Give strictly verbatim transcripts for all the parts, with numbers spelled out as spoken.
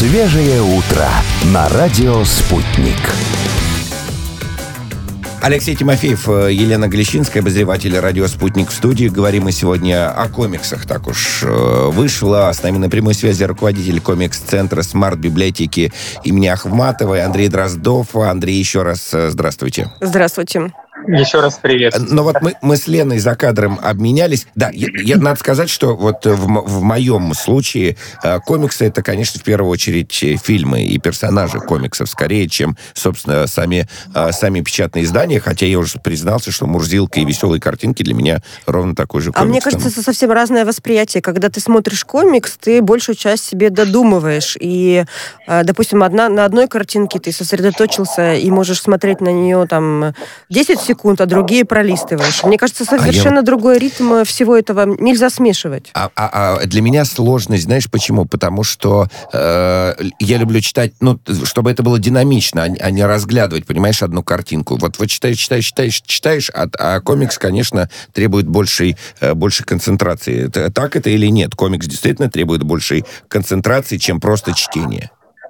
Свежее утро на радио «Спутник». Алексей Тимофеев, Елена Глещинская, обозреватель радио «Спутник» в студии. Говорим мы сегодня о комиксах. Так уж вышло. С нами на прямой связи руководитель комикс-центра «Смарт-библиотеки» имени Ахматовой Андрей Дроздов. Андрей, еще раз здравствуйте. Здравствуйте. Еще раз привет. Но вот мы, мы с Леной за кадром обменялись. Да, я, я, надо сказать, что вот в, в моем случае э, комиксы — это, конечно, в первую очередь фильмы и персонажи комиксов, скорее, чем, собственно, сами, э, сами печатные издания. Хотя я уже признался, что «Мурзилка» и «Веселые картинки» для меня ровно такой же комикс. А мне кажется, это совсем разное восприятие. Когда ты смотришь комикс, ты большую часть себе додумываешь. И, э, допустим, одна, на одной картинке ты сосредоточился и можешь смотреть на нее там десять секунд, а другие пролистываешь. Мне кажется, совершенно а я... другой ритм всего этого нельзя смешивать. А, а, а для меня сложность, знаешь, почему? Потому что э, я люблю читать, ну, чтобы это было динамично, а, а не разглядывать, понимаешь, одну картинку. Вот, вот читаешь, читаешь, читаешь, читаешь, а, а комикс, конечно, требует большей, э, большей концентрации. Это, так это или нет? Комикс действительно требует большей концентрации, чем просто чтение.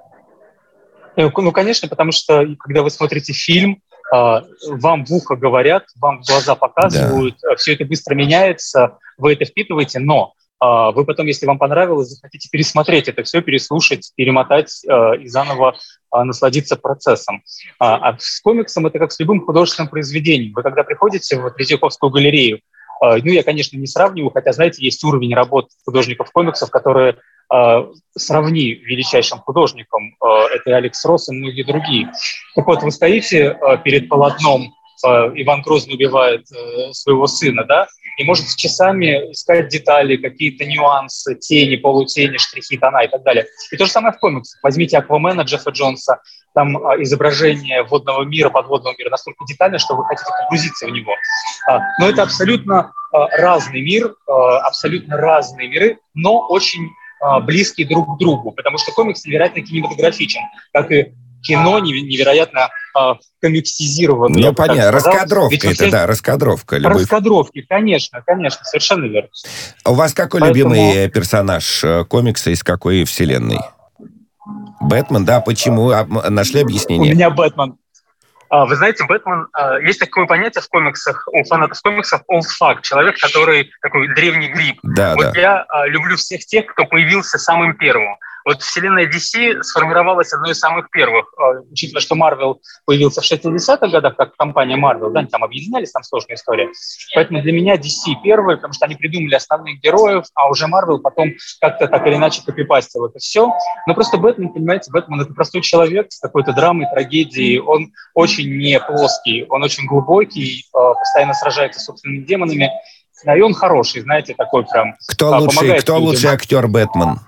Ну, конечно, потому что, когда вы смотрите фильм, вам в ухо говорят, вам в глаза показывают, да. Все это быстро меняется, вы это впитываете, но вы потом, если вам понравилось, захотите пересмотреть это все, переслушать, перемотать и заново насладиться процессом. А с комиксом это как с любым художественным произведением. Вы когда приходите в Третьяковскую галерею, ну, я, конечно, не сравниваю, хотя, знаете, есть уровень работ художников комиксов, которые Uh, сравни величайшим художником, uh, это и Алекс Росс, и многие другие. Так вот, вы стоите uh, перед полотном, uh, Иван Грозный убивает uh, своего сына, да, и можете часами искать детали, какие-то нюансы, тени, полутени, штрихи, тона и так далее. И то же самое в комиксах. Возьмите «Аквамена» Джеффа Джонса, там uh, изображение водного мира, подводного мира настолько детально, что вы хотите погрузиться в него. Uh, но это абсолютно uh, разный мир, uh, абсолютно разные миры, но очень близкие друг к другу, потому что комикс невероятно кинематографичен, как и кино невероятно э, комиксизировано. Ну, понятно, раскадровка это, все... да, раскадровка. Любовь. Раскадровки, конечно, конечно, совершенно верно. А у вас какой Поэтому... любимый персонаж комикса из какой вселенной? Бэтмен, да, почему? Нашли объяснение? У меня Бэтмен. Вы знаете, Бэтмен, есть такое понятие в комиксах, у фанатов комиксов old fuck, человек, который такой древний гриб. Да, вот да. Я люблю всех тех, кто появился самым первым. Вот вселенная ди си сформировалась одной из самых первых, учитывая, что Marvel появился в шестидесятых годах, как компания Marvel, да, они там объединялись, там сложная история. Поэтому для меня ди си первые, потому что они придумали основных героев, а уже Marvel потом как-то так или иначе копипастил это все. Но просто Бэтмен, понимаете, Бэтмен — это простой человек с какой-то драмой, трагедией. Он очень не плоский, он очень глубокий, постоянно сражается с собственными демонами. И он хороший, знаете, такой прям... Кто лучший, кто лучший актер Бэтмен?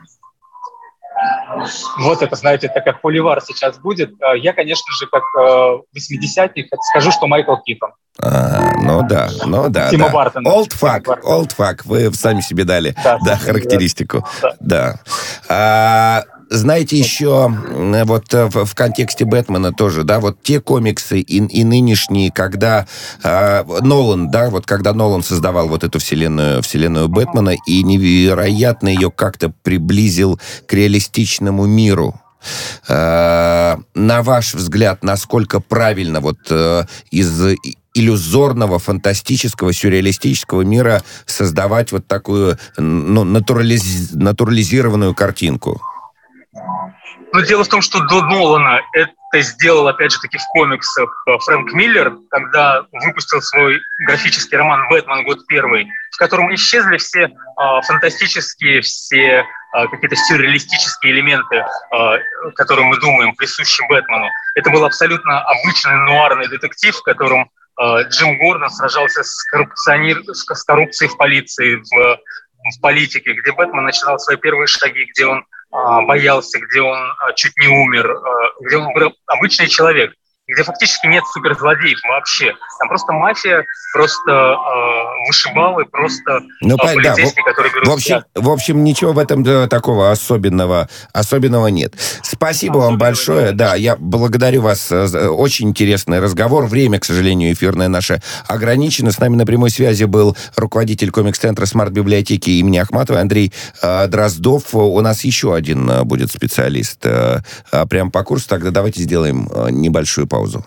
Вот это, знаете, это как холивар сейчас будет. Я, конечно же, как восьмидесятник, скажу, что Майкл Китон. А, ну да, ну да. Тима да. Бартона. Old fuck, old fuck. Вы сами себе дали да, да, характеристику. Да. да. А, знаете, еще вот в, в контексте Бэтмена тоже, да, вот те комиксы и, и нынешние, когда а, Нолан, да, вот когда Нолан создавал вот эту вселенную, вселенную Бэтмена и невероятно ее как-то приблизил к реалистичному миру. А, на ваш взгляд, насколько правильно вот а, из иллюзорного, фантастического, сюрреалистического мира создавать вот такую, ну, натурализ... натурализированную картинку? Но дело в том, что до Нолана это сделал, опять же таки, в комиксах Фрэнк Миллер, когда выпустил свой графический роман «Бэтмен. Год первый», в котором исчезли все э, фантастические, все э, какие-то сюрреалистические элементы, э, которые мы думаем присущи Бэтмену. Это был абсолютно обычный нуарный детектив, в котором э, Джим Гордон сражался с, коррупционер... с коррупцией в полиции, в, в политике, где Бэтмен начинал свои первые шаги, где он боялся, где он чуть не умер, где он был обычный человек. где фактически нет суперзлодеев вообще. Там просто мафия, просто э, вышибалы, просто ну, э, полицейские, да, которые берут... В общем, в общем, ничего в этом да, такого особенного, особенного нет. Спасибо Особенного вам большое. Нет. Да, я благодарю вас. Очень интересный разговор. Время, к сожалению, эфирное наше ограничено. С нами на прямой связи был руководитель комикс-центра «Смарт-библиотеки» имени Ахматовой Андрей э, Дроздов. У нас еще один э, будет специалист э, э, прямо по курсу. Тогда давайте сделаем э, небольшую паузу. Паузу.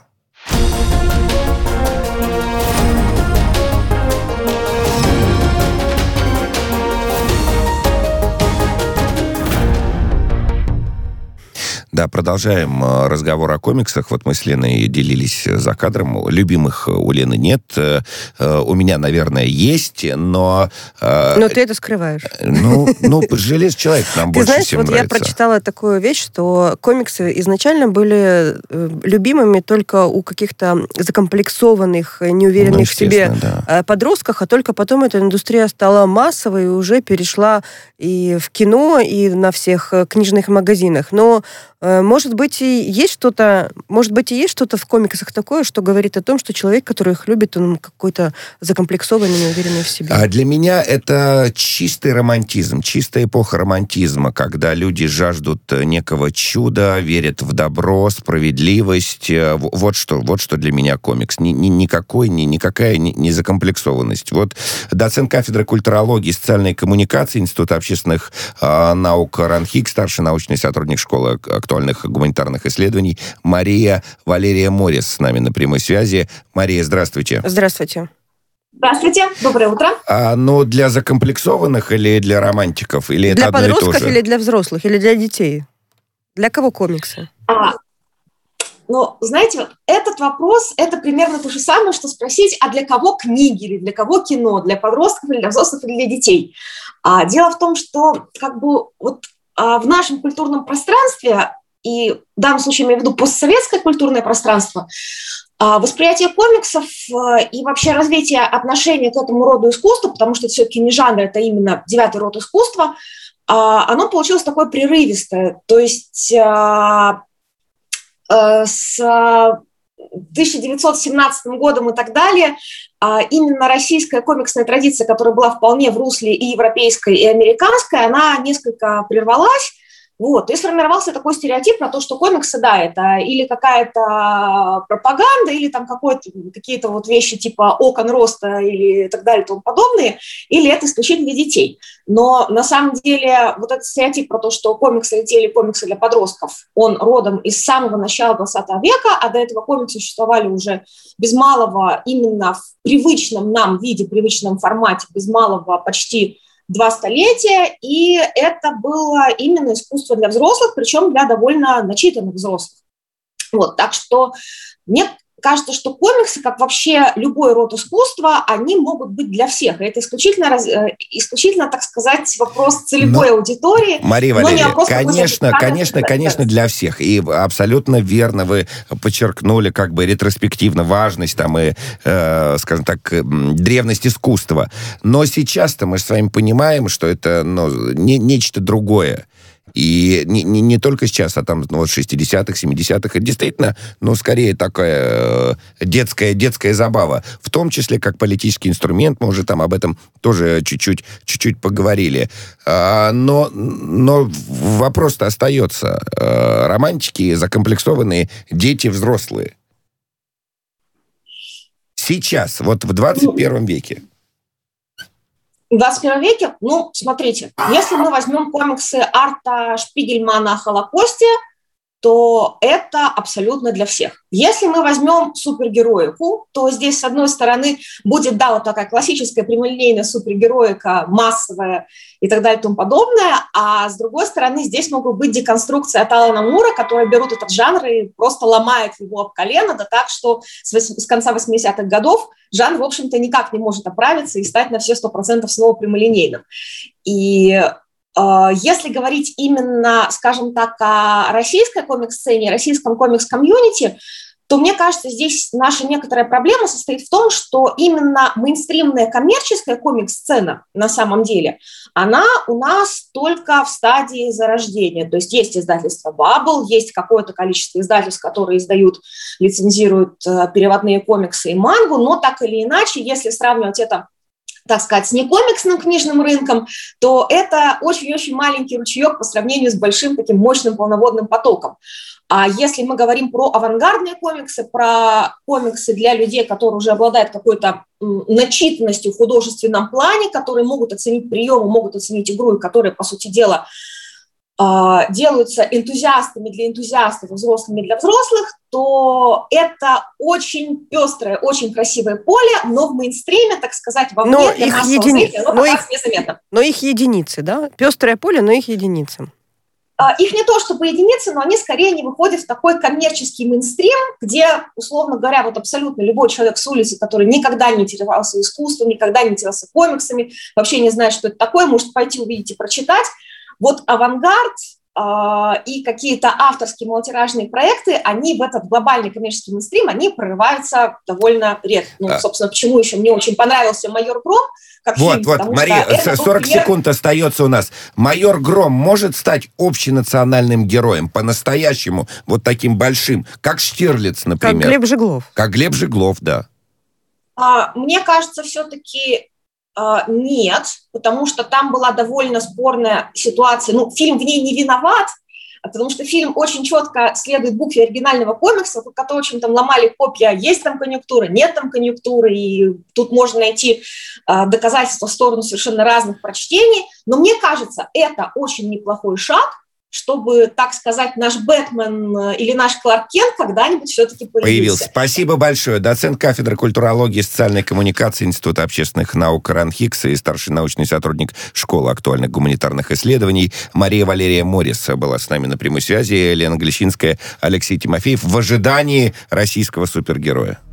Да, продолжаем разговор о комиксах. Вот мы с Леной делились за кадром. Любимых у Лены нет. У меня, наверное, есть, но... Но ты это скрываешь. Ну, ну железный человек нам больше знаешь, всем вот нравится. Я прочитала такую вещь, что комиксы изначально были любимыми только у каких-то закомплексованных, неуверенных ну, в себе да. подростках, а только потом эта индустрия стала массовой и уже перешла и в кино, и на всех книжных магазинах. Но может быть, и есть что-то, может быть, и есть что-то в комиксах такое, что говорит о том, что человек, который их любит, он какой-то закомплексованный, неуверенный в себе. А для меня это чистый романтизм, чистая эпоха романтизма, когда люди жаждут некого чуда, верят в добро, справедливость. Вот что, вот что для меня комикс. Ни, ни, никакой, ни, никакая не, не закомплексованность. Вот доцент кафедры культурологии и социальной коммуникации Института общественных э, наук РАНХИК, старший научный сотрудник школы актуальных гуманитарных исследований Мария Валерия Морис с нами на прямой связи. Мария, здравствуйте. Здравствуйте. Здравствуйте, доброе утро. А, ну, для закомплексованных или для романтиков? Или для это одно и то же? Подростков или для взрослых? Или для детей? Для кого комиксы? А, ну, знаете, этот вопрос, это примерно то же самое, что спросить, а для кого книги, или для кого кино? Для подростков, или для взрослых, или для детей? А, дело в том, что как бы вот а, в нашем культурном пространстве, и в данном случае я имею в виду постсоветское культурное пространство, восприятие комиксов и вообще развитие отношения к этому роду искусства, потому что это все-таки не жанр, это именно девятый род искусства, оно получилось такое прерывистое. То есть с тысяча девятьсот семнадцатым годом и так далее именно российская комиксная традиция, которая была вполне в русле и европейской, и американской, она несколько прервалась. Вот, и сформировался такой стереотип про то, что комиксы, да, это или какая-то пропаганда, или там какие-то вот вещи типа окон роста или так далее и тому подобные, или это исключительно для детей. Но на самом деле вот этот стереотип про то, что комиксы для детей или комиксы для подростков, он родом из самого начала двадцатого века, а до этого комиксы существовали уже без малого именно в привычном нам виде, привычном формате, без малого почти два столетия, и это было именно искусство для взрослых, причем для довольно начитанных взрослых. Вот, так что мне кажется, что комиксы, как вообще любой род искусства, они могут быть для всех. И это исключительно, исключительно, так сказать, вопрос целевой но, аудитории. Мария Валерьевна, конечно, конечно, конечно, для всех. И абсолютно верно вы подчеркнули как бы ретроспективно важность там и, э, скажем так, древность искусства. Но сейчас-то мы же с вами понимаем, что это ну, не, нечто другое. И не, не, не только сейчас, а там ну, вот шестидесятых, семидесятых, это действительно, ну, скорее такая э, детская, детская забава. В том числе, как политический инструмент, мы уже там об этом тоже чуть-чуть, чуть-чуть поговорили. А, но, но вопрос-то остается. А, романтики, закомплексованные дети взрослые. Сейчас, вот в двадцать первом веке. В двадцать первом веке, ну, смотрите, если мы возьмем комиксы Арта Шпигельмана о Холокосте, то это абсолютно для всех. Если мы возьмем супергероику, то здесь, с одной стороны, будет, да, вот такая классическая прямолинейная супергероика, массовая и так далее и тому подобное, а с другой стороны, здесь могут быть деконструкции от Алана Мура, которые берут этот жанр и просто ломают его об колено, да так, что с, вось- с конца восьмидесятых годов жанр, в общем-то, никак не может оправиться и стать на все сто процентов снова прямолинейным. И если говорить именно, скажем так, о российской комикс-сцене, российском комикс-комьюнити, то, мне кажется, здесь наша некоторая проблема состоит в том, что именно мейнстримная коммерческая комикс-сцена на самом деле, она у нас только в стадии зарождения. То есть есть издательство Bubble, есть какое-то количество издательств, которые издают, лицензируют переводные комиксы и мангу, но так или иначе, если сравнивать это, так сказать, с некомиксным книжным рынком, то это очень-очень маленький ручеек по сравнению с большим таким мощным полноводным потоком. А если мы говорим про авангардные комиксы, про комиксы для людей, которые уже обладают какой-то начитанностью в художественном плане, которые могут оценить приемы, могут оценить игру, и которые, по сути дела, делаются энтузиастами для энтузиастов, взрослыми для взрослых, то это очень пестрое, очень красивое поле, но в мейнстриме, так сказать, вовне но для их массового едини... зрителя, оно но пока их... незаметно. Но их единицы, да? Пестрое поле, но их единицы. Их не то чтобы единицы, но они скорее не выходят в такой коммерческий мейнстрим, где, условно говоря, вот абсолютно любой человек с улицы, который никогда не интересовался искусством, никогда не интересовался комиксами, вообще не знает, что это такое, может пойти увидеть и прочитать. Вот авангард э, и какие-то авторские малотиражные проекты, они в этот глобальный коммерческий мейнстрим, они прорываются довольно редко. Ну, собственно, почему еще мне очень понравился «Майор Гром», как вот, фильм, вот, Мария, сорок пример... секунд остается у нас. «Майор Гром» может стать общенациональным героем, по-настоящему, вот таким большим, как Штирлиц, например. Как Глеб Жеглов. Как Глеб Жеглов, да. А, мне кажется, все-таки а, нет, потому что там была довольно спорная ситуация. Ну, фильм в ней не виноват, потому что фильм очень четко следует букве оригинального комикса, по которому, в общем, там ломали копья, есть там конъюнктура, нет там конъюнктуры, и тут можно найти э, доказательства в сторону совершенно разных прочтений. Но мне кажется, это очень неплохой шаг, чтобы, так сказать, наш Бэтмен или наш Кларк Кент когда-нибудь все-таки появился. Появился. Спасибо большое. Доцент кафедры культурологии и социальной коммуникации Института общественных наук РАН Хикса и старший научный сотрудник Школы актуальных гуманитарных исследований Мария Валерия Моррис была с нами на прямой связи. Лена Глещинская, Алексей Тимофеев в ожидании российского супергероя.